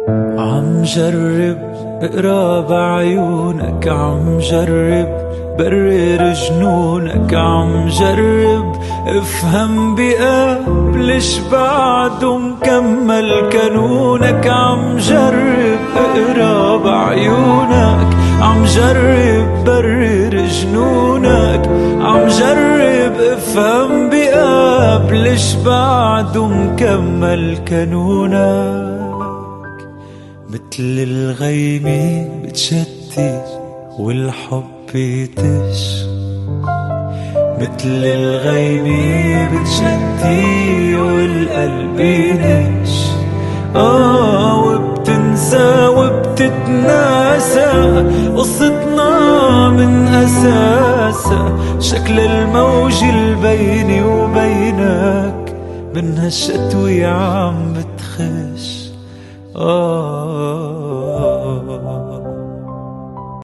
عم جرب اقرا بعيونك، عم جرب برر جنونك، عم جرب افهم بقلب ليش بعده مكمل كانونك. عم جرب اقرا بعيونك، عم جرب برر جنونك، عم جرب افهم بقلب ليش بعده مكمل كانونك. مثل الغيمة بتشتي والحب بيتش، مثل الغيمة بتشتي والقلب ينش. وبتنسى وبتتناسى قصتنا من أساسها، شكل الموج البيني وبينك من هالشتوية عم بتخش.